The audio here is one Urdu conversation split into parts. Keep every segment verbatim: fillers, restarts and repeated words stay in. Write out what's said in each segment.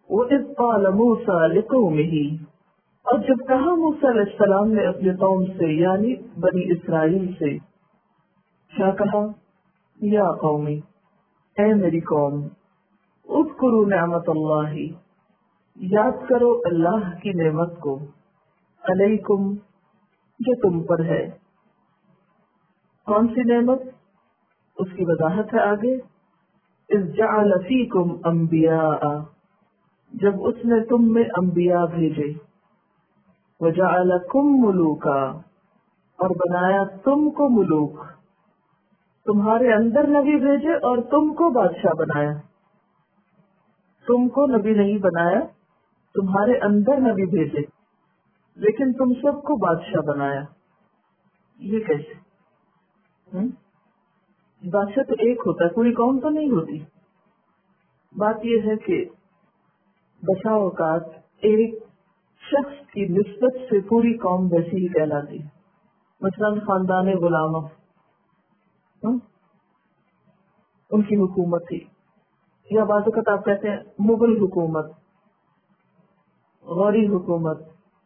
وَإِذْ قَالَ مُوسَى لِقَوْمِهِ، اور جب کہا موسیٰ علیہ السلام نے اپنے قوم سے یعنی بنی اسرائیل سے، کیا کہا؟ یا قومی، اے میری قوم، اذکروا نعمت اللہ، یاد کرو اللہ کی نعمت کو، علیکم، جو تم پر ہے۔ کون سی نعمت؟ اس کی وضاحت ہے آگے، اذ جعل فیکم انبیاء، جب اس نے تم میں انبیاء بھیجے، وجعلکم ملوکا، اور بنایا تم کو ملوک، تمہارے اندر نبی بھیجے اور تم کو بادشاہ بنایا۔ تم کو نبی نہیں بنایا، تمہارے اندر نبی بھیجے لیکن تم سب کو بادشاہ بنایا۔ یہ کیسے؟ ہم؟ بادشاہ تو ایک ہوتا ہے، پوری قوم تو نہیں ہوتی۔ بات یہ ہے کہ بسا اوقات ایک شخص کی نسبت سے پوری قوم ویسی ہی کہلاتی ہے، مثلاً خاندان غلامہ، ان کی حکومت تھی، یا بعض اوقات آپ کہتے ہیں مغل حکومت، غوری حکومت،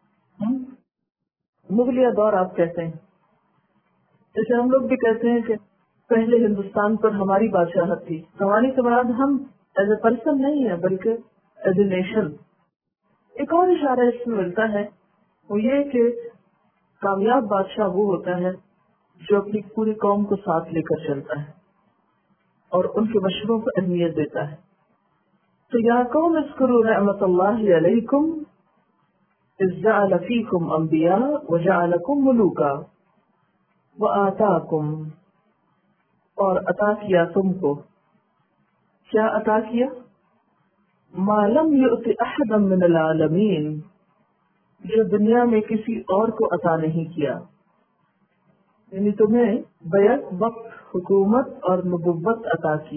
مغلیہ دور آپ کہتے ہیں۔ جیسے ہم لوگ بھی کہتے ہیں کہ پہلے ہندوستان پر ہماری بادشاہت تھی، ہماری سے مراد ہم ایز اے پرسن نہیں ہے بلکہ ایز اے نیشن۔ ایک اور اشارہ اس میں ملتا ہے، وہ یہ کہ کامیاب بادشاہ وہ ہوتا ہے جو اپنی پوری قوم کو ساتھ لے کر چلتا ہے اور ان کے مشوروں کو اہمیت دیتا ہے۔ تو یا قوم اذکروا نعمت اللہ علیکم اذ جعل فیکم انبیاء وجعلکم ملوکا وآتاکم، اور عطا کیا تم کو، کیا عطا کیا؟ ما لم یؤت احدا من العالمین، جو دنیا میں کسی اور کو عطا نہیں کیا، یعنی تمہیں بیک وقت حکومت اور نبوت عطا کی،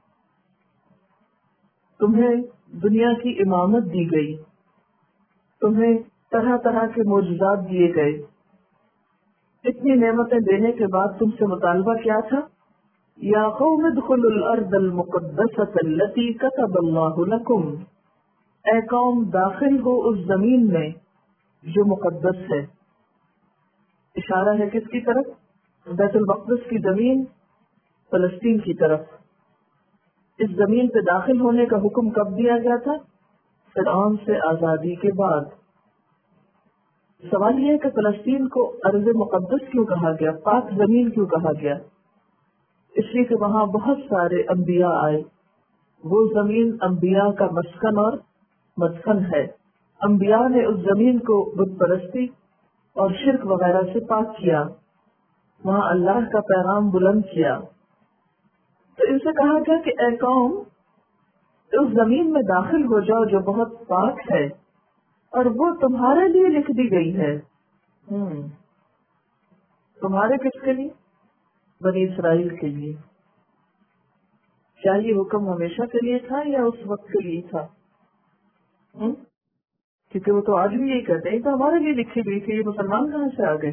تمہیں دنیا کی امامت دی گئی، تمہیں طرح طرح کے معجزات دیے گئے۔ اتنی نعمتیں دینے کے بعد تم سے مطالبہ کیا تھا؟ یا قوم ادخلوا الارض المقدسۃ التي كتب اللہ لکم، اے قوم داخل ہو اس زمین میں جو مقدس ہے۔ اشارہ ہے کس کی طرف؟ بیت المقدس کی زمین، فلسطین کی طرف۔ اس زمین پہ داخل ہونے کا حکم کب دیا گیا تھا؟ فرعون سے آزادی کے بعد۔ سوال یہ ہے کہ فلسطین کو ارض مقدس کیوں کہا گیا، پاک زمین کیوں کہا گیا؟ اس لیے کہ وہاں بہت سارے انبیاء آئے، وہ زمین انبیاء کا مسکن اور مسکن ہے۔ انبیاء نے اس زمین کو بت پرستی اور شرک وغیرہ سے پاک کیا، وہاں اللہ کا پیغام بلند کیا۔ تو ان سے کہا گیا کہ اے قوم، اس زمین میں داخل ہو جاؤ جو بہت پاک ہے اور وہ تمہارے لیے لکھ دی گئی ہے۔ ہم تمہارے کس کے لیے؟ بنی اسرائیل کے لیے۔ کیا یہ حکم ہمیشہ کے لیے تھا یا اس وقت کے لیے تھا؟ ہم؟ کیونکہ وہ تو آج بھی یہی کہتے ہیں تو ہمارے لیے لکھی گئی تھی، یہ مسلمان کہاں سے آ گئے؟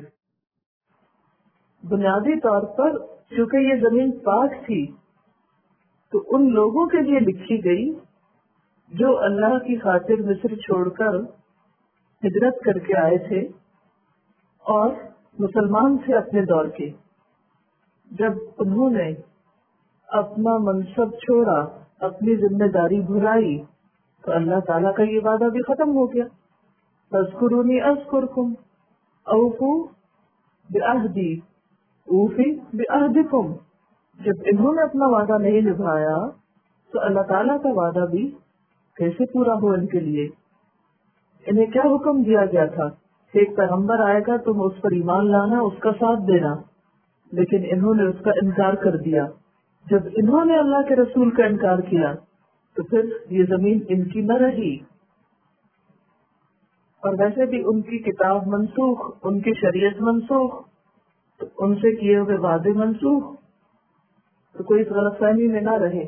بنیادی طور پر چونکہ یہ زمین پاک تھی تو ان لوگوں کے لیے لکھی گئی جو اللہ کی خاطر مصر چھوڑ کر ہجرت کر کے آئے تھے اور مسلمان تھے اپنے دور کے۔ جب انہوں نے اپنا منصب چھوڑا، اپنی ذمہ داری بھلائی، تو اللہ تعالیٰ کا یہ وعدہ بھی ختم ہو گیا، فاذکرونی اذکرکم اوفوا بعہدی اوفی بعہدکم۔ جب انہوں نے اپنا وعدہ نہیں نبھایا تو اللہ تعالیٰ کا وعدہ بھی کیسے پورا ہو ان کے لیے؟ انہیں کیا حکم دیا گیا تھا کہ ایک پیغمبر آئے گا، تم اس پر ایمان لانا، اس کا ساتھ دینا، لیکن انہوں نے اس کا انکار کر دیا۔ جب انہوں نے اللہ کے رسول کا انکار کیا تو پھر یہ زمین ان کی نہ رہی، اور ویسے بھی ان کی کتاب منسوخ، ان کی شریعت منسوخ، تو ان سے کیے ہوئے وعدے منسوخ، تو کوئی اس غلط فہمی میں نہ رہے۔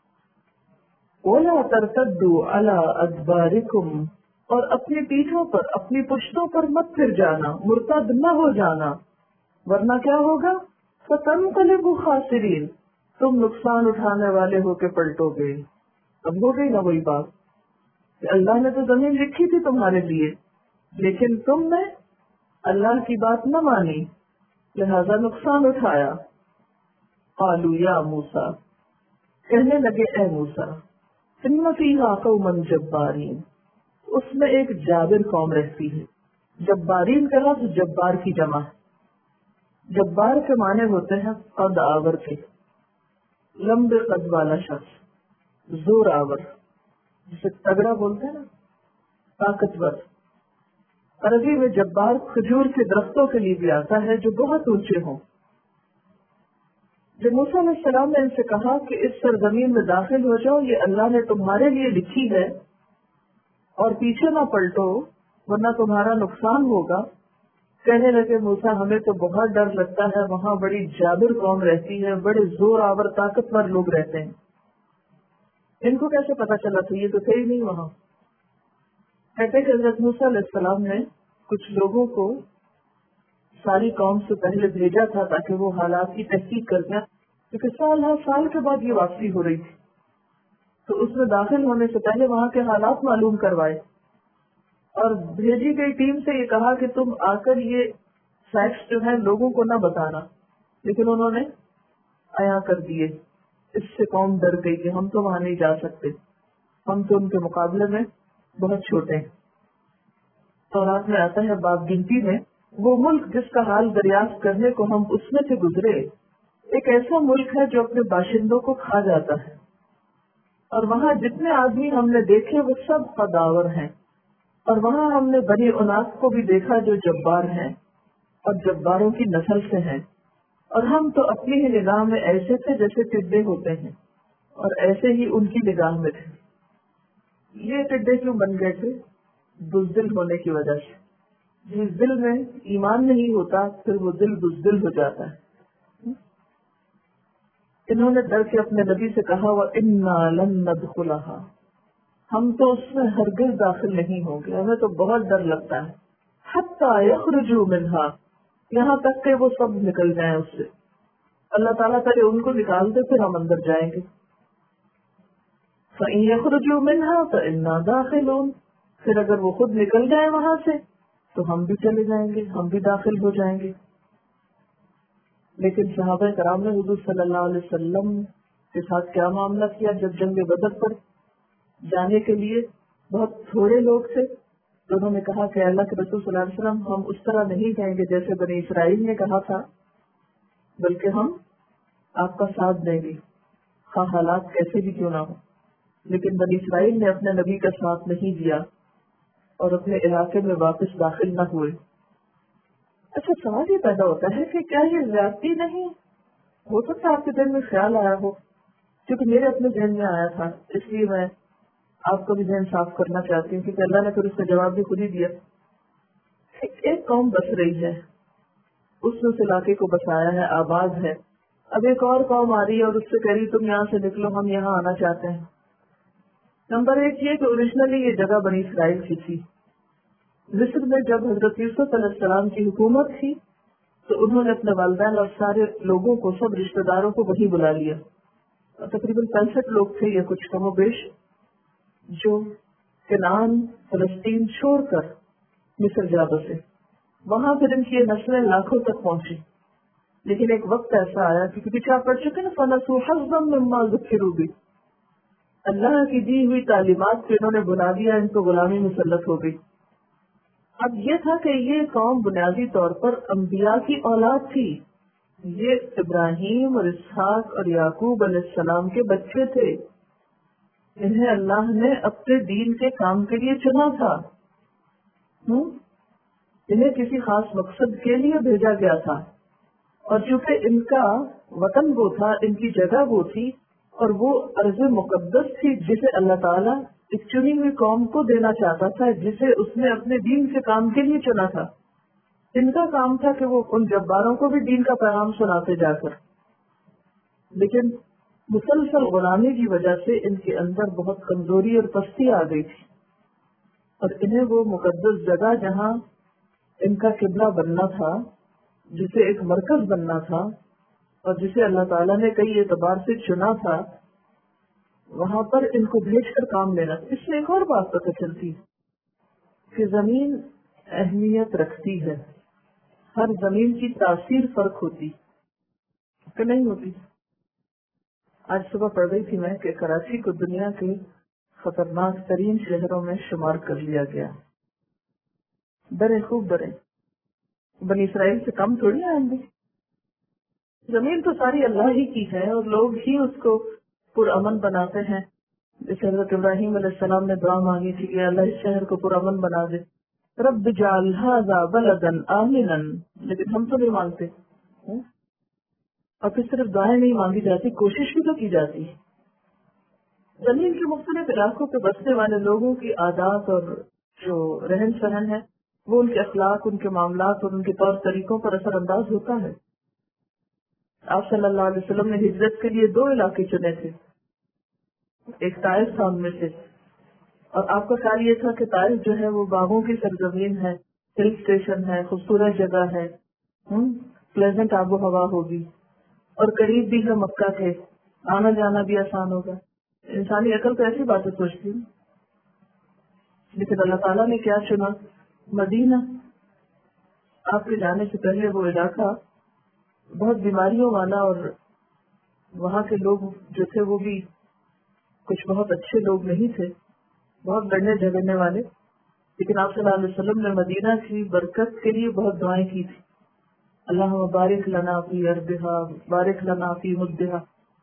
وَلَا تَرْتَدُّوا عَلَىٰ أَدْبَارِكُمْ، اور اپنی پیٹھوں پر، اپنی پشتوں پر مت پھر جانا، مرتد نہ ہو جانا، ورنہ کیا ہوگا؟ فَتَنْقَلِبُوا خَاسِرِينَ، تم نقصان اٹھانے والے ہو کے پلٹو گے۔ اب ہو گئی نا وہی بات کہ اللہ نے تو زمین لکھی تھی تمہارے لیے، لیکن تم نے اللہ کی بات نہ مانی، لہذا نقصان اٹھایا۔ قالوا یا موسیٰ، کہنے لگے اے موسیٰ، ان فیہا قوما جبارین، اس میں ایک جابر قوم رہتی ہے۔ جبارین کا لفظ جبار کی جمع ہے۔ جبار کے معنی ہوتے ہیں قد آور کے، لمبے قد والا شخص، زور آور، جسے تگڑا بولتے ہیں نا، طاقتور۔ عربی میں جبار کھجور کے درختوں کے لیے بھی آتا ہے جو بہت اونچے ہوں۔ جب موسیٰ علیہ السلام نے ان سے کہا کہ اس سرزمین میں داخل ہو جاؤ، یہ اللہ نے تمہارے لیے لکھی ہے، اور پیچھے نہ پلٹو ورنہ تمہارا نقصان ہوگا، کہنے لگے موسیٰ ہمیں تو بہت ڈر لگتا ہے، وہاں بڑی جابر قوم رہتی ہے، بڑے زور آور طاقتور لوگ رہتے ہیں۔ ان کو کیسے پتا چلا تھا؟ یہ تو تھے ہی نہیں وہاں۔ کہتے کہ حضرت موسیٰ علیہ السلام نے کچھ لوگوں کو ساری قوم سے پہلے بھیجا تھا تاکہ وہ حالات کی تحقیق کر دیں، کیونکہ سال ہر سال کے بعد یہ واپسی ہو رہی تھی، تو اس میں داخل ہونے سے پہلے وہاں کے حالات معلوم کروائے، اور بھیجی گئی ٹیم سے یہ کہا کہ تم آ کر یہ فیکٹس جو ہے لوگوں کو نہ بتانا، لیکن انہوں نے عیاں کر دیے۔ اس سے قوم ڈر گئی کہ ہم تو وہاں نہیں جا سکتے، ہم تو ان کے مقابلے میں بہت چھوٹے ہیں۔ تورات میں آتا ہے باب گنتی میں، وہ ملک جس کا حال دریافت کرنے کو ہم اس میں سے گزرے، ایک ایسا ملک ہے جو اپنے باشندوں کو کھا جاتا ہے، اور وہاں جتنے آدمی ہم نے دیکھے وہ سب قداور ہیں، اور وہاں ہم نے بنی اناس کو بھی دیکھا جو جبار ہیں اور جباروں کی نسل سے ہیں، اور ہم تو اپنی ہی نگاہ میں ایسے تھے جیسے ٹڈے ہوتے ہیں، اور ایسے ہی ان کی نگاہ میں تھے۔ یہ ٹڈے کیوں بن گئے تھے؟ بزدل ہونے کی وجہ سے۔ جس دل میں ایمان نہیں ہوتا پھر وہ دل بزدل ہو جاتا ہے۔ انہوں نے ڈر کے اپنے نبی سے کہا وَإِنَّا لَن نَدْخُلَهَا، ہم تو اس میں ہرگز داخل نہیں ہوں گے، ہمیں تو بہت ڈر لگتا ہے۔ حَتَّى يَخْرُجُوا مِنْهَا، یہاں تک کہ وہ سب نکل جائیں اس سے، اللہ تعالیٰ کرے ان کو نکال دے پھر ہم اندر جائیں گے۔ فَإِن يَخْرُجُوا مِنْهَا فَإِنَّا دَاخِلُونَ، پھر اگر وہ خود نکل جائیں وہاں سے تو ہم بھی چلے جائیں گے، ہم بھی داخل ہو جائیں گے۔ لیکن صحابہ کرام نے حضور صلی اللہ علیہ وسلم کے ساتھ کیا معاملہ کیا؟ جب جنگ بدر پر جانے کے لیے بہت تھوڑے لوگ تھے تو انہوں نے کہا کہ اللہ کے رسول صلی اللہ علیہ وسلم ہم اس طرح نہیں جائیں گے جیسے بنی اسرائیل نے کہا تھا، بلکہ ہم آپ کا ساتھ دیں گے خواہ حالات کیسے بھی کیوں نہ ہو۔ لیکن بنی اسرائیل نے اپنے نبی کا ساتھ نہیں دیا اور اپنے علاقے میں واپس داخل نہ ہوئے۔ اچھا سوال یہ پیدا ہوتا ہے کہ کیا یہ زیادتی نہیں؟ ہو سکتا ہے آپ کے دل میں خیال آیا ہو، کیونکہ میرے اپنے ذہن میں آیا تھا، اس لیے میں آپ کو بھی ذہن صاف کرنا چاہتی ہوں، کیونکہ اللہ نے پھر اس کا جواب بھی خود ہی دیا۔ ایک قوم بس رہی ہے، اس نے اس علاقے کو بسایا ہے، آباد ہے، اب ایک اور قوم آ رہی ہے اور اس سے کہہ رہی تم یہاں سے نکلو، ہم یہاں آنا چاہتے ہیں۔ نمبر ایک یہ کہ اوریجنلی یہ جگہ بنی اسرائیل کی تھی۔ مصر میں جب حضرت یوسف علیہ السلام کی حکومت تھی تو انہوں نے اپنے والدین اور سارے لوگوں کو، سب رشتہ داروں کو وہیں بلا لیا، تقریباً پینسٹھ لوگ تھے یا کچھ کم و بیش، جو کنعان فلسطین چھوڑ کر مصر جا بسے۔ وہاں پھر ان کی نسلیں لاکھوں تک پہنچی، لیکن ایک وقت ایسا آیا کہ پیچھے آپ پڑھ چکے نا فَنَسُوا حَظًّا مِّمَّا ذُكِّرُوا بِهِ، اللہ کی دی ہوئی تعلیمات کو انہوں نے بنا دیا، ان کو غلامی مسلط ہو گئی۔ اب یہ تھا کہ یہ قوم بنیادی طور پر انبیاء کی اولاد تھی، یہ ابراہیم اور اسحاق اور یعقوب علیہ السلام کے بچے تھے، انہیں اللہ نے اپنے دین کے کام کے لیے چنا تھا، انہیں کسی خاص مقصد کے لیے بھیجا گیا تھا، اور چونکہ ان کا وطن وہ تھا، ان کی جگہ وہ تھی، اور وہ ارض مقدس تھی جسے اللہ تعالیٰ ایک چنی ہوئی قوم کو دینا چاہتا تھا، جسے اس نے اپنے دین کے کام کے لیے چنا تھا۔ ان کا کام تھا کہ وہ ان جباروں کو بھی دین کا پیغام سناتے جا کر، لیکن مسلسل غلامی کی وجہ سے ان کے اندر بہت کمزوری اور پستی آ گئی تھی، اور انہیں وہ مقدس جگہ جہاں ان کا قبلہ بننا تھا، جسے ایک مرکز بننا تھا اور جسے اللہ تعالیٰ نے کئی اعتبار سے چنا تھا، وہاں پر ان کو بھیج کر کام لینا. اس سے ایک اور بات پتہ چلتی ہے کہ زمین اہمیت رکھتی ہے. ہر زمین کی تاثیر فرق ہوتی کہ نہیں ہوتی. آج صبح پڑھ رہی تھی میں کہ کراچی کو دنیا کے خطرناک ترین شہروں میں شمار کر لیا گیا. ڈرے خوب ڈرے, بنی اسرائیل سے کم تھوڑی آئیں گے. زمین تو ساری اللہ ہی کی ہے اور لوگ ہی اس کو پرامن بناتے ہیں. جیسے حضرت ابراہیم علیہ السلام نے دعا مانگی تھی کہ اللہ اس شہر کو پرامن بنا دے, رب اجعل ھذا بلدا آمنا, لیکن ہم تو نہیں مانگتے. اور پھر صرف دعائیں نہیں مانگی جاتی, کوشش بھی تو کی جاتی ہے. زمین کے مختلف علاقوں پہ بسنے والے لوگوں کی عادات اور جو رہن سہن ہے وہ ان کے اخلاق, ان کے معاملات اور ان کے طور طریقوں پر اثر انداز ہوتا ہے. آپ صلی اللہ علیہ وسلم نے ہجرت کے لیے دو علاقے چنے تھے, ایک طائف تھا ان میں سے, اور آپ کا خیال یہ تھا کہ طائف جو ہے وہ باغوں کی سرزمین ہے, ہل اسٹیشن ہے, خوبصورت جگہ ہے, پلیزنٹ آب و ہوا ہوگی اور قریب بھی ہے مکہ کے, آنا جانا بھی آسان ہوگا. انسانی عقل تو ایسی باتیں سوچتی ہے, لیکن اللہ تعالیٰ نے کیا چنا؟ مدینہ. آپ کے جانے سے پہلے وہ علاقہ بہت بیماریوں والا, اور وہاں کے لوگ جو تھے وہ بھی کچھ بہت اچھے لوگ نہیں تھے, بہت لڑنے جھگڑنے والے. لیکن آپ صلی اللہ علیہ وسلم نے مدینہ کی برکت کے لیے بہت دعائیں کی تھی. اللہ بارک لنا فی ارضھا بارک لنا فی مدھا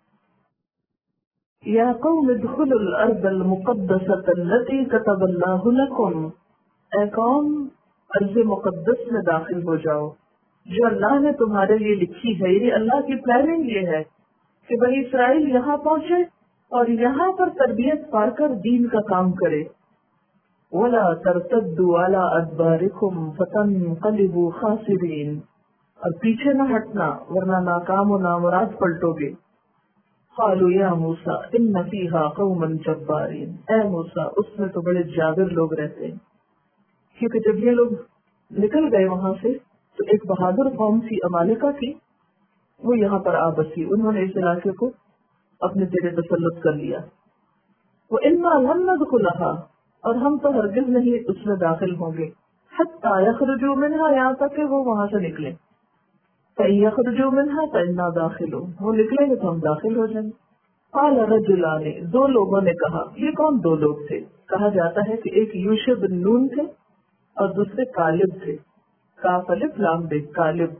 یا قوم ادخلوا الارض المقدسۃ التي كتب اللہ لکم. اے قوم ارض مقدس میں داخل ہو جاؤ جو اللہ نے تمہارے لیے لکھی ہے. یہ اللہ کی پلاننگ یہ ہے کہ بنی اسرائیل یہاں پہنچے اور یہاں پر تربیت پا کر دین کا کام کرے. وَلَا تَرْتَدُّوا عَلَىٰ أَدْبَارِكُمْ فَتَنْقَلِبُوا خَاسِرِينَ, اور پیچھے نہ ہٹنا ورنہ ناکام و نامراد پلٹو گے. قَالُوا يَا مُوسَىٰ إِنَّ فِيهَا قَوْمًا جَبَّارِينَ, اے موسیٰ اس میں تو بڑے جابر لوگ رہتے ہیں. کیونکہ جب یہ لوگ نکل گئے وہاں سے تو ایک بہادر قوم تھی عمالقہ کی, وہ یہاں پر آ بسی. انہوں نے اس علاقے کو اپنے زیر تسلط کر لیا. وَإِنَّا لَن نَدْخُلَهَا, اور ہم تو ہرگز نہیں اس میں داخل ہوں گے. حَتَّىٰ يَخْرُجُوا مِنْهَا, یہاں تک کہ وہ وہاں سے نکلیں. فَإِن يَخْرُجُوا مِنْهَا فَإِنَّا دَاخِلُونَ, وہ نکلیں گے تو ہم داخل ہو جائیں گے. قَالَ رَجُلَانِ, دو لوگوں نے کہا. یہ کون دو لوگ تھے؟ کہا جاتا ہے کہ ایک یوشع بن نون تھے اور دوسرے کالب تھے. کاف الف لام بے, کالب.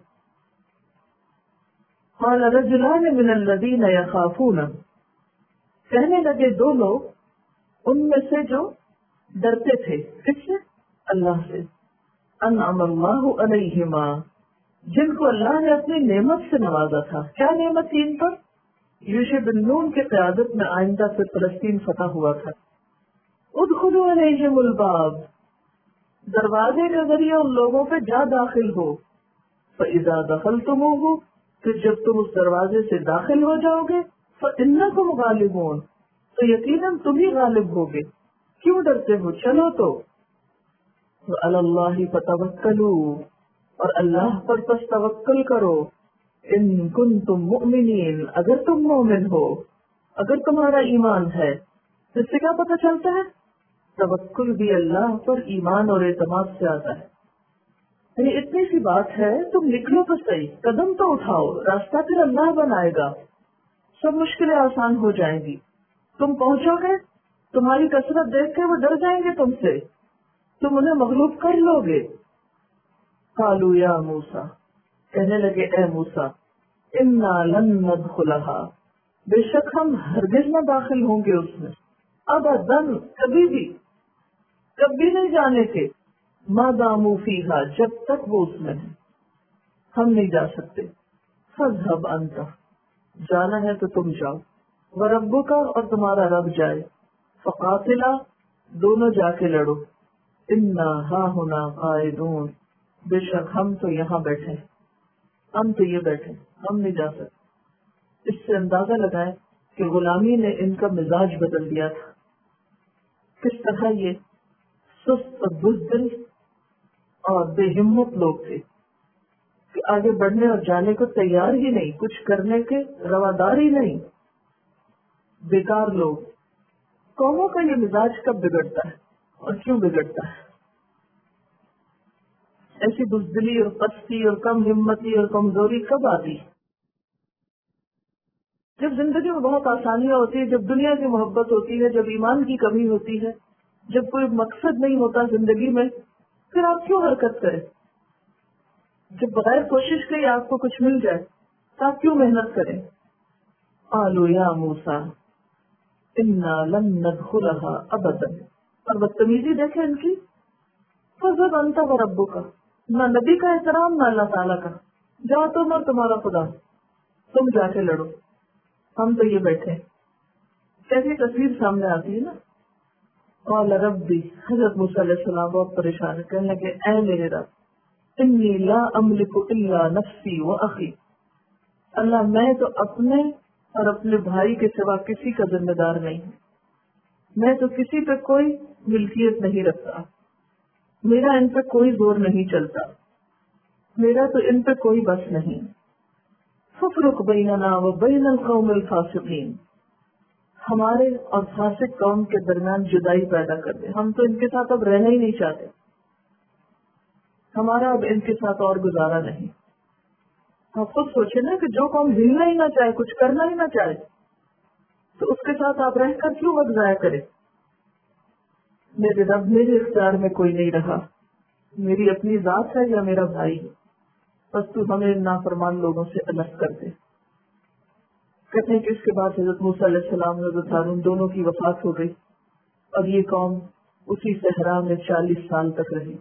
قَالَ رَجُلَانِ مِنَ الَّذِينَ يَخَافُونَ, کہنے لگے دو لوگ ان میں سے جو ڈرتے تھے. کس سے؟ اللہ سے. انعم اللہ علیہما, جن کو اللہ نے اپنی نعمت سے نوازا تھا. کیا نعمت تھی ان پر؟ یوشع بن نون کے قیادت میں آئندہ سے فلسطین فتح ہوا تھا. ادخلوا علیہم الباب, دروازے کے ذریعے ان لوگوں پہ جا داخل ہو. فَإِذَا دَخَلْتُمُوهُ, پھر جب تم اس دروازے سے داخل ہو جاؤ گے, فَإِنَّكُمْ غَالِبُونَ, تو یقیناً تم ہی غالب ہوگے. کیوں ڈرتے ہو؟ چلو تو. وَعَلَى اللَّهِ فَتَوَكَّلُوا, اور اللہ پر پس توکل کرو. ان کنتم مؤمنین, اگر تم مومن ہو, اگر تمہارا ایمان ہے. اس سے کیا پتہ چلتا ہے؟ توکل بھی اللہ پر ایمان اور اعتماد سے آتا ہے. یعنی اتنی سی بات ہے, تم نکلو تو صحیح, قدم تو اٹھاؤ, راستہ پھر اللہ بنائے گا, سب مشکلیں آسان ہو جائیں گی. تم پہنچو گے, تمہاری کثرت دیکھ کے وہ ڈر جائیں گے تم سے, تم انہیں مغلوب کر لو گے. قالوا یا موسیٰ, کہنے لگے اے موسیٰ, انا لن ندخلها, بے شک ہم ہرگز نہ داخل ہوں گے اس میں. ابدا, کبھی بھی, کبھی نہیں جانے کے. ما داموا فیہا, جب تک وہ اس میں ہے ہم نہیں جا سکتے. فاذهب انت, جانا ہے تو تم جاؤ. وربک, اور تمہارا رب جائے. فقاتلا, دونوں جا کے لڑو. انا ہاہنا قاعدون, بے شک ہم تو یہاں بیٹھے, ہم تو یہ بیٹھے, ہم نہیں جا سکتے. اس سے اندازہ لگائیں کہ غلامی نے ان کا مزاج بدل دیا تھا. کس طرح یہ سست بزدل اور بے ہمت لوگ تھے کہ آگے بڑھنے اور جانے کو تیار ہی نہیں, کچھ کرنے کے روادار ہی نہیں. بیکار لوگ, قوموں کا یہ مزاج کب بگڑتا ہے اور کیوں بگڑتا ہے؟ ایسی بزدلی اور پستی اور کم ہمتی اور کمزوری کب آتی ہے؟ جب زندگی میں بہت آسانیاں ہوتی ہے، جب دنیا کی محبت ہوتی ہے، جب ایمان کی کمی ہوتی ہے، جب کوئی مقصد نہیں ہوتا زندگی میں، پھر آپ کیوں حرکت کریں؟ جب بغیر کوشش کے آپ کو کچھ مل جائے تو آپ کیوں محنت کریں؟ قالوا یا موسیٰ انا لن ندخلها ابدا، اور بدتمیزی دیکھیں ان کی، فضب انت وربک، نہ نبی کا احترام نہ اللہ تعالیٰ کا، جاؤ تم اور تمہارا خدا، تم جا کے لڑو، ہم تو یہ بیٹھے۔ کیسی تصویر سامنے آتی ہے نا۔ قال ربی، حضرت موسیٰ علیہ السلام بہت پریشان ہے، کہنے لگے اے میرے رب، انی لا املک الا نفسی و اخی، اللہ میں تو اپنے اور اپنے بھائی کے سوا کسی کا ذمہ دار نہیں ہوں، میں تو کسی پہ کوئی ملکیت نہیں رکھتا، میرا ان پہ کوئی زور نہیں چلتا، میرا تو ان پہ کوئی بس نہیں، ففرق بیننا و بین القوم الفاسقین، ہمارے اور فاسق قوم کے درمیان جدائی پیدا کر دے، ہم تو ان کے ساتھ اب رہنا ہی نہیں چاہتے، ہمارا اب ان کے ساتھ اور گزارا نہیں۔ آپ خود سوچے نا کہ جو قوم ہلنا ہی نہ چاہے، کچھ کرنا ہی نہ چاہے، تو اس کے ساتھ آپ رہ کر کیوں وقت ضائع کریں؟ میرے رب، میرے اختیار میں کوئی نہیں رہا، میری اپنی ذات ہے یا میرا بھائی، بس تو ہمیں نافرمان لوگوں سے الگ کر دے۔ کہتے ہیں کہ اس کے بعد حضرت موسیٰ علیہ السلام اور حضرت ہارون دونوں کی وفات ہو گئی، اور یہ قوم اسی صحرا میں چالیس سال تک رہی۔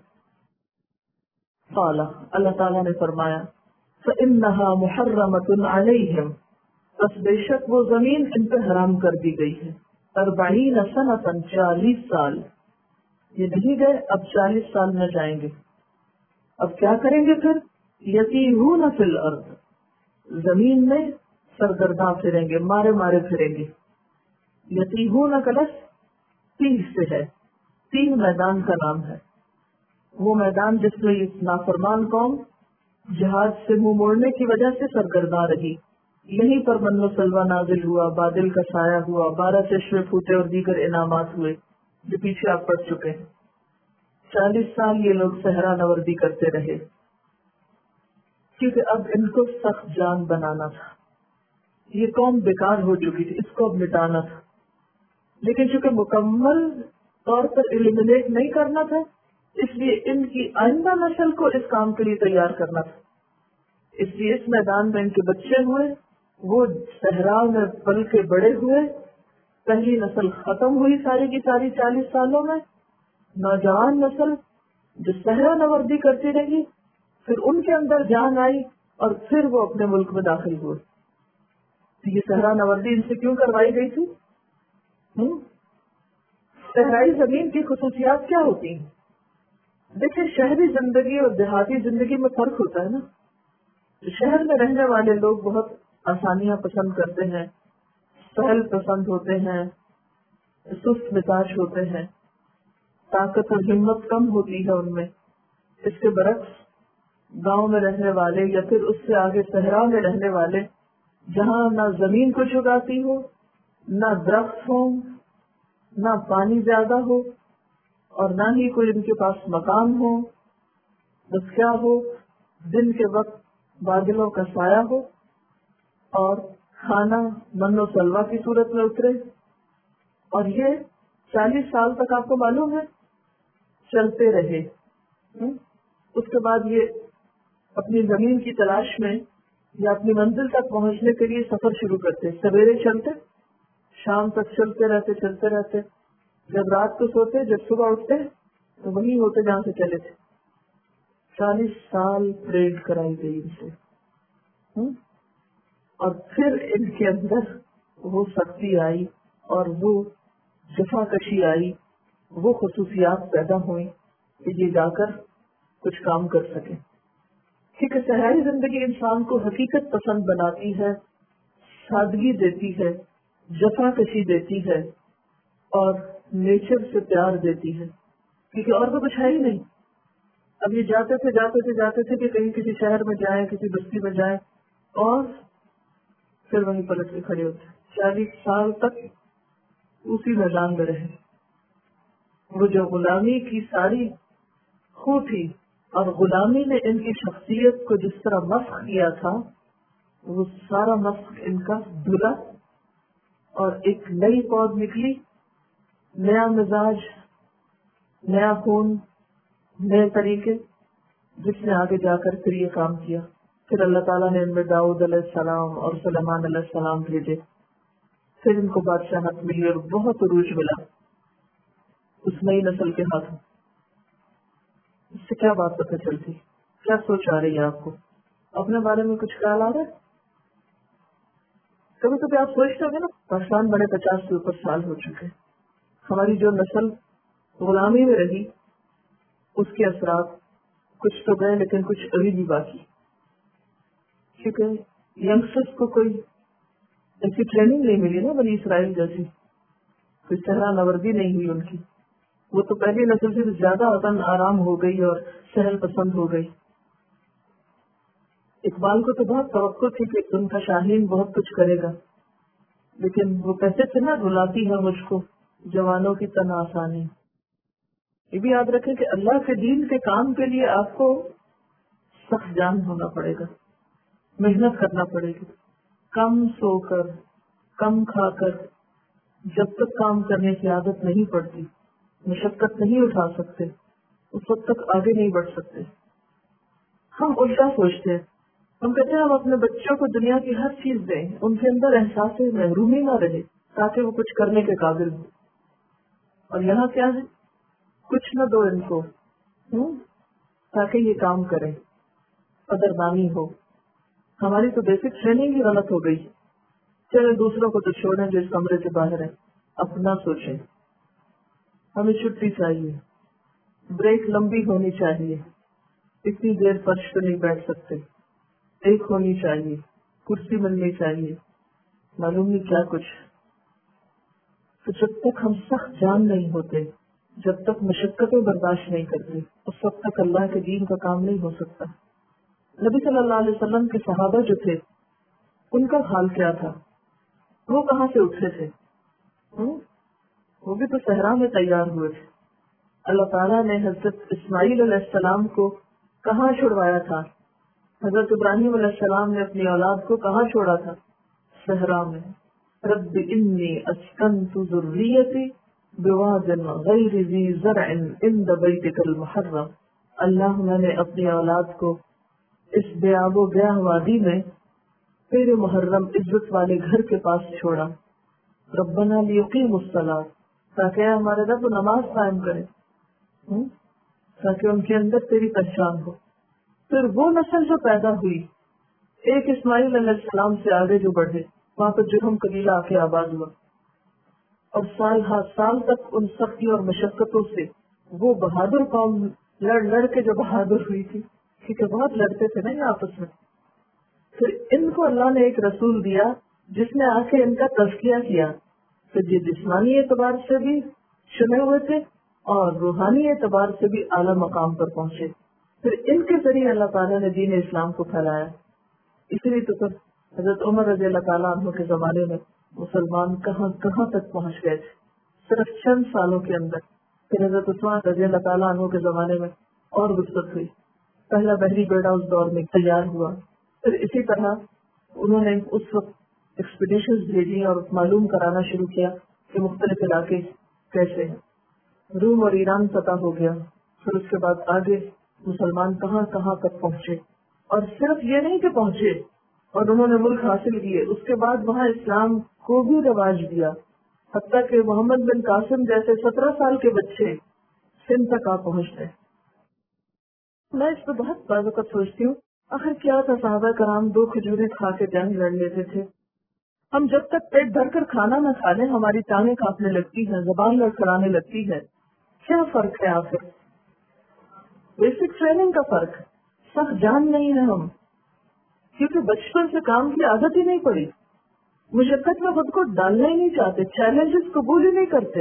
قال، اللہ تعالیٰ نے فرمایا، فإنها محرمة علیہم، بس بے شک وہ زمین ان پہ حرام کر دی گئی ہے، اربعین سنۃ، چالیس سال، یہ نہیں گئے اب چالیس سال میں جائیں گے، اب کیا کریں گے پھر؟ یتیہون فی الارض، زمین میں سرگرداں پھریں گے، مارے مارے پھریں گے۔ یتیہون کا لفظ تیہ سے ہے، تیہ میدان کا نام ہے، وہ میدان جس میں اس نافرمان قوم جہاد سے منہ موڑنے کی وجہ سے سرگرداں رہی، یہیں پر من و سلوہ نازل ہوا، بادل کا سایہ ہوا، بارہ چشمے پھوٹے اور دیگر انعامات ہوئے جو پیچھے آپ پڑھ چکے ہیں۔ چالیس سال یہ لوگ صحرا نوردی کرتے رہے، کیونکہ اب ان کو سخت جان بنانا تھا، یہ قوم بیکار ہو چکی تھی، اس کو اب مٹانا تھا، لیکن چونکہ مکمل طور پر ایلیمینیٹ نہیں کرنا تھا، اس لیے ان کی آئندہ نسل کو اس کام کے لیے تیار کرنا تھا، اس لیے اس میدان میں ان کے بچے ہوئے، وہ صحرا میں پل کے بڑے ہوئے، پہلی نسل ختم ہوئی ساری کی ساری چالیس سالوں میں، نوجوان نسل جو صحرا نوردی کرتی رہی، پھر ان کے اندر جان آئی اور پھر وہ اپنے ملک میں داخل ہوئے۔ یہ صحرا نوردی ان سے کیوں کروائی گئی تھی؟ صحرائی زمین کی خصوصیات کیا ہوتی ہیں؟ دیکھیں، شہری زندگی اور دیہاتی زندگی میں فرق ہوتا ہے نا۔ شہر میں رہنے والے لوگ بہت آسانیاں پسند کرتے ہیں، سہل پسند ہوتے ہیں، سست مزاج ہوتے ہیں، طاقت اور ہمت کم ہوتی ہے ان میں۔ اس کے برعکس گاؤں میں رہنے والے یا پھر اس سے آگے صحرا میں رہنے والے، جہاں نہ زمین کچھ اگاتی ہو، نہ درخت ہو، نہ پانی زیادہ ہو، اور نہ ہی کوئی ان کے پاس مکان ہو، بس کیا ہو، دن کے وقت بادلوں کا سایہ ہو اور کھانا من و سلوہ کی صورت میں اترے، اور یہ چالیس سال تک آپ کو معلوم ہے چلتے رہے۔ اس کے بعد یہ اپنی زمین کی تلاش میں یا اپنی منزل تک پہنچنے کے لیے سفر شروع کرتے، سویرے چلتے، شام تک چلتے رہتے چلتے رہتے جب رات کو سوتے، جب صبح اٹھتے تو وہی ہوتے جہاں سے چلے تھے۔ چالیس سال پریڈ کرائی گئی ان سے، اور پھر ان کے اندر وہ سختی آئی اور وہ جفا کشی آئی، وہ خصوصیات پیدا ہوئی کہ یہ جا کر کچھ کام کر سکے۔ کیونکہ صحرائی زندگی انسان کو حقیقت پسند بناتی ہے، سادگی دیتی ہے، جفا کشی دیتی ہے اور نیچر سے پیار دیتی ہے، کیونکہ اور تو کچھ ہے ہی نہیں۔ اب یہ جاتے تھے جاتے تھے جاتے تھے کہ کہیں کسی شہر میں جائیں، کسی بستی میں جائیں، اور پھر وہیں پلٹ کے کھڑے ہوتے۔ چالیس سال تک اسی میدان میں رہے. وہ جو غلامی کی ساری خو تھی اور غلامی نے ان کی شخصیت کو جس طرح مسخ کیا تھا، وہ سارا مسخ ان کا دھلا اور ایک نئی پود نکلی، نیا مزاج، نیا خون، نئے طریقے، جس نے آگے جا کر پھر یہ کام کیا. پھر اللہ تعالیٰ نے ان میں داؤد علیہ السلام اور سلیمان علیہ السلام بھیجے. پھر ان کو بادشاہت ملی اور بہت عروج ملا اس نئی نسل کے ہاتھوں. اس سے کیا بات پتہ چلتی؟ کیا سوچ آ رہی ہے آپ کو؟ اپنے بارے میں کچھ خیال آ رہا ہے؟ کبھی کبھی آپ سوچتے ہوں گے نا، پاکستان بڑے پچاس سے اوپر سال ہو چکے، ہماری جو نسل غلامی میں رہی اس کے اثرات کچھ تو گئے لیکن کچھ ابھی بھی باقی. کیونکہ ینگسٹرس کو کوئی ایسی ٹریننگ نہیں ملی نا بنی اسرائیل جیسی، کوئی صحرا نوردی نہیں ہوئی ان کی. وہ تو پہلی نسل سے زیادہ وطن آرام ہو گئی اور سہل پسند ہو گئی. اقبال کو تو بہت توقع تھی کہ ان کا شاہین بہت کچھ کرے گا، لیکن وہ کہتے تھے نا، رلاتی ہے مجھ کو جوانوں کی تن آسانی. یہ بھی یاد رکھیں کہ اللہ کے دین کے کام کے لیے آپ کو سخت جان ہونا پڑے گا، محنت کرنا پڑے گی. کم سو کر، کم کھا کر جب تک کام کرنے کی عادت نہیں پڑتی، مشقت نہیں اٹھا سکتے، اس وقت تک آگے نہیں بڑھ سکتے. ہم الٹا سوچتے ہیں، ہم کہتے ہیں ہم اپنے بچوں کو دنیا کی ہر چیز دیں، ان کے اندر احساس محرومی نہ رہے تاکہ وہ کچھ کرنے کے قابل ہوں. اور یہاں کیا ہے، کچھ نہ دو ان کو تاکہ یہ کام کریں، قدردانی ہو. ہماری تو بیسک ٹریننگ ہی غلط ہو گئی. چلے دوسروں کو تو چھوڑیں جو اس کمرے سے باہر ہیں، اپنا سوچیں. ہمیں چھٹی چاہیے، بریک لمبی ہونی چاہیے، اتنی دیر فرش پہ نہیں بیٹھ سکتے، ایک ہونی چاہیے، کرسی ملنی چاہیے، معلوم نہیں کیا کچھ. تو جب تک ہم سخت جان نہیں ہوتے، جب تک مشقتیں برداشت نہیں کرتے، اس وقت تک اللہ کے دین کا کام نہیں ہو سکتا. نبی صلی اللہ علیہ وسلم کے صحابہ جو تھے ان کا حال کیا تھا؟ وہ کہاں سے اٹھے تھے؟ وہ بھی تو صحرا میں تیار ہوئے تھے. اللہ تعالیٰ نے حضرت اسماعیل علیہ السلام کو کہاں چھڑوایا تھا؟ حضرت ابراہیم علیہ السلام نے اپنی اولاد کو کہاں چھوڑا تھا؟ صحرا میں. رب انی اسکنت ذریتی بواد غیر ذی زرع عند بیتک المحرم. اللہ، میں نے اپنی اولاد کو اس بے آب و گیا وادی میں تیرے محرم عزت والے گھر کے پاس چھوڑا. ربنا لیقیموا الصلاۃ، تاکہ ہمارے رب نماز قائم کرے، تاکہ ان کے اندر تیری پہچان ہو. پھر وہ نسل جو پیدا ہوئی، ایک اسماعیل علیہ السلام سے آگے جو بڑھے، وہاں پر جرہم قبیلہ آ کے آباد ہوا، اور سال ہر سال تک ان سختی اور مشقتوں سے وہ بہادر قوم لڑ لڑ کے جو بہادر ہوئی تھی، کیونکہ بہت لڑتے تھے نا یہ آپس میں. پھر ان کو اللہ نے ایک رسول دیا جس نے آ کے ان کا تزکیہ کیا. پھر یہ جسمانی اعتبار سے بھی چنے ہوئے تھے اور روحانی اعتبار سے بھی اعلیٰ مقام پر پہنچے. پھر ان کے ذریعے اللہ تعالیٰ نے دین اسلام کو پھیلایا. اسی لیے تو پھر حضرت عمر رضی اللہ تعالیٰ عنہ کے زمانے میں مسلمان کہاں کہاں تک پہنچ گئے تھے صرف چند سالوں کے اندر. پھر حضرت عثمان رضی اللہ تعالیٰ عنہ کے زمانے میں اور وسعت ہوئی، پہلا بحری بیڑا اس دور میں تیار ہوا. پھر اسی طرح انہوں نے اس وقت ایکسپیڈیشنز بھیجی اور معلوم کرانا شروع کیا کہ مختلف علاقے کیسے ہیں. روم اور ایران فتح ہو گیا. پھر اس کے بعد آگے مسلمان کہاں کہاں تک پہنچے، اور صرف یہ نہیں کہ پہنچے اور انہوں نے ملک حاصل کیے، اس کے بعد وہاں اسلام کو بھی رواج دیا، حتیٰ کہ محمد بن قاسم جیسے سترہ سال کے بچے سندھ تک آ پہنچتے. میں اس پہ بہت بعض اوقات سوچتی ہوں، آخر کیا تھا صحابہ کرام دو کھجوریں کھا کے جنگ لڑ لیتے تھے. ہم جب تک پیٹ بھر کر کھانا نہ کھا لیں ہماری ٹانگیں کانپنے لگتی ہیں، زبان لڑکھڑانے لگتی ہے. کیا فرق ہے آخر؟ بیسک ٹریننگ کا فرق. سخت جان نہیں ہے ہم، کیونکہ بچپن سے کام کی عادت ہی نہیں پڑی. مشقت میں خود کو ڈالنا ہی نہیں چاہتے، چیلنجز قبول ہی نہیں کرتے.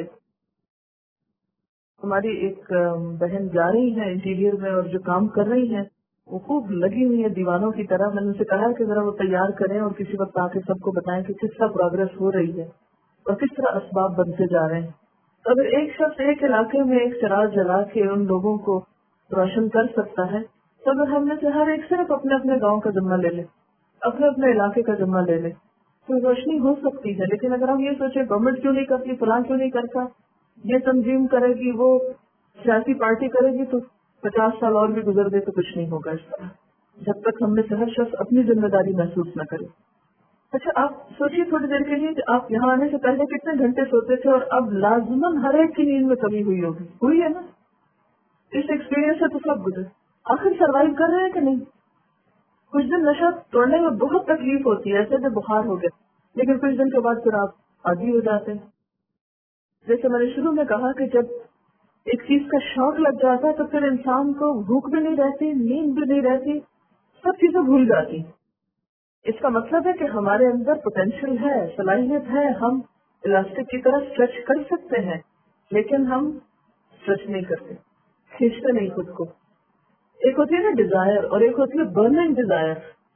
ہماری ایک بہن جا رہی ہے انٹیریئر میں اور جو کام کر رہی ہیں وہ خوب لگی ہوئی ہے دیوانوں کی طرح. میں نے اسے کہا کہ ذرا وہ تیار کریں اور کسی وقت آ کے سب کو بتائیں کہ کس کا پروگرس ہو رہی ہے. اور کس طرح اسباب بنتے جا رہے ہیں. اگر ایک شخص ایک علاقے میں ایک چراغ جلا کے ان لوگوں کو روشن کر سکتا ہے تو اگر ہم میں سے ہر ایک صرف اپنے اپنے گاؤں کا ذمہ لے لے, اپنے اپنے علاقے کا ذمہ لے لے, تو روشنی ہو سکتی ہے. لیکن اگر ہم یہ سوچیں گورنمنٹ کیوں نہیں کرتی, فلاں کیوں نہیں کرتا, یہ تنظیم کرے گی, وہ سیاسی پارٹی کرے گی, تو پچاس سال اور بھی گزر گئے تو کچھ نہیں ہوگا اس طرح, جب تک ہم میں سے ہر شخص اپنی ذمہ داری محسوس نہ کرے. اچھا آپ سوچیے تھوڑی دیر کے لیے کہ آپ یہاں آنے سے پہلے کتنے گھنٹے سوتے تھے, اور اب لازماً ہر ایک کی نیند میں کمی ہوئی ہوگی, ہوئی ہے نا. اس ایکسپیرینس سے تو سب گزرے, آخر سروائیو کر رہے ہیں کہ نہیں. کچھ دن نشہ توڑنے میں بہت تکلیف ہوتی ہے, ایسے میں بخار ہو گیا, لیکن کچھ دن کے بعد پھر آپ عادی ہو جاتے ہیں. جیسے میں نے شروع میں کہا کہ جب ایک چیز کا شوق لگ جاتا ہے تو پھر انسان کو بھوک بھی نہیں رہتی, نیند بھی نہیں رہتی, سب چیزیں بھول جاتی. اس کا مطلب ہے کہ ہمارے اندر پوٹینشیل ہے, صلاحیت ہے, ہم الاسٹک کی طرح اسٹریچ کر سکتے ہیں, لیکن ہم اسٹریچ نہیں کرتے, کھینچتے نہیں خود کو. ایک ہوتی ہے نا ڈیزائر, اور ایک ہوتی ہے برننگ ڈیزائر.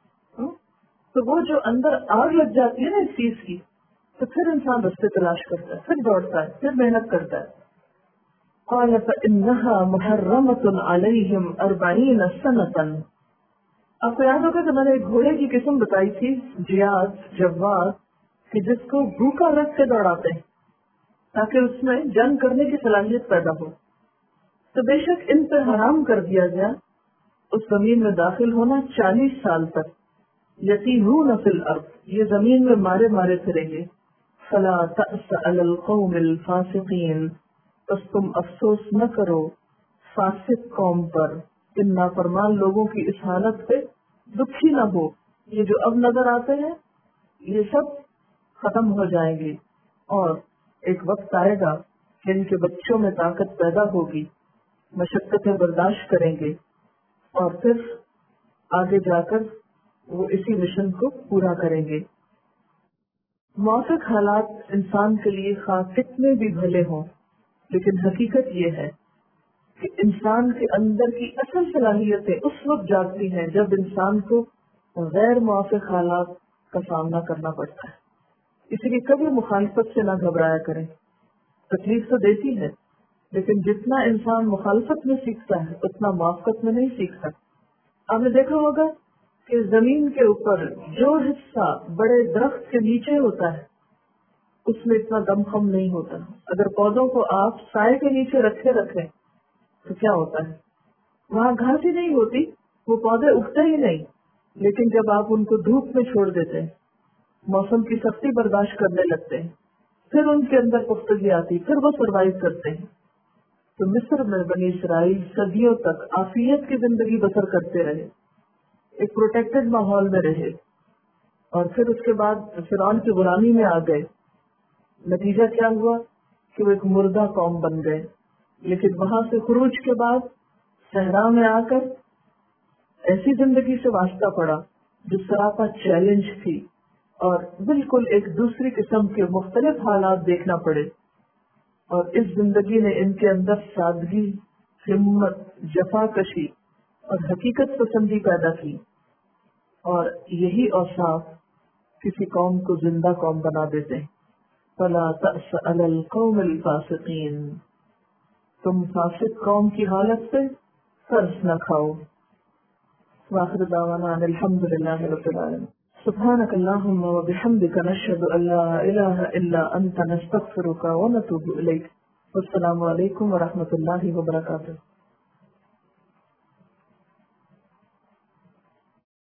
تو وہ جو اندر آگ لگ جاتی ہے نا اس چیز کی, تو پھر انسان رستے تلاش کرتا ہے, پھر دوڑتا ہے, پھر محنت کرتا ہے. قال فإنها محرمة عليهم أربعين سنة. آپ کو یاد ہوگا کہ میں نے ایک گھوڑے کی قسم بتائی تھی, جیاد, جواد, کہ جس کو بھوکا رکھ کے دوڑاتے ہیں تاکہ اس میں جنگ کرنے کی صلاحیت پیدا ہو. تو بے شک ان پہ حرام کر دیا گیا اس زمین میں داخل ہونا چالیس سال تک. یتیہون فی الارض, یہ زمین میں مارے مارے پھریں گے. فلا تأس علی القوم الفاسقین, بس تم افسوس نہ کرو فاسق قوم پر, ان نافرمان لوگوں کی اس حالت پہ دکھی نہ ہو. یہ جو اب نظر آتے ہیں یہ سب ختم ہو جائیں گے, اور ایک وقت آئے گا کہ ان کے بچوں میں طاقت پیدا ہوگی, مشقتیں برداشت کریں گے, اور پھر آگے جا کر وہ اسی مشن کو پورا کریں گے. موافق حالات انسان کے لیے خواہ کتنے بھی بھلے ہوں, لیکن حقیقت یہ ہے کہ انسان کے اندر کی اصل صلاحیتیں اس وقت جاگتی ہیں جب انسان کو غیر موافق حالات کا سامنا کرنا پڑتا ہے. اس لیے کبھی مخالفت سے نہ گھبرایا کریں. تکلیف تو دیتی ہے, لیکن جتنا انسان مخالفت میں سیکھتا ہے اتنا موافقت میں نہیں سیکھتا. آپ نے دیکھا ہوگا کہ زمین کے اوپر جو حصہ بڑے درخت کے نیچے ہوتا ہے اس میں اتنا دم خم نہیں ہوتا. اگر پودوں کو آپ سائے کے نیچے رکھے رکھیں تو کیا ہوتا ہے, وہاں گھاس ہی نہیں ہوتی, وہ پودے اگتے ہی نہیں. لیکن جب آپ ان کو دھوپ میں چھوڑ دیتے ہیں, موسم کی سختی برداشت کرنے لگتے ہیں, پھر ان کے اندر پختگی آتی, پھر وہ سروائیو کرتے ہیں. تو مصر میں بنی اسرائیل صدیوں تک عافیت کی زندگی بسر کرتے رہے, ایک پروٹیکٹڈ ماحول میں رہے, اور پھر اس کے بعد فرعون کی غلامی میں آ گئے. نتیجہ کیا ہوا کہ وہ ایک مردہ قوم بن گئے. لیکن وہاں سے خروج کے بعد صحرا میں آ کر ایسی زندگی سے واسطہ پڑا جو سراپا چیلنج تھی, اور بالکل ایک دوسری قسم کے مختلف حالات دیکھنا پڑے. اور اس زندگی نے ان کے اندر سادگی, ہمت, جفا کشی اور حقیقت پسندی پیدا کی, اور یہی اوصاف کسی قوم کو زندہ قوم بنا دیتے ہیں. فلا تأس علی القوم الفاسقین, تم فاسق قوم کی حالت سے ترس نہ کھاؤ. وآخر دعوانا ان الحمد للہ رب العالمین. سبحانك اللهم وبحمدك نشهد ان لا اله الا انت نستغفرك ونتوب اليك. والسلام علیکم ورحمۃ اللہ وبرکاتہ.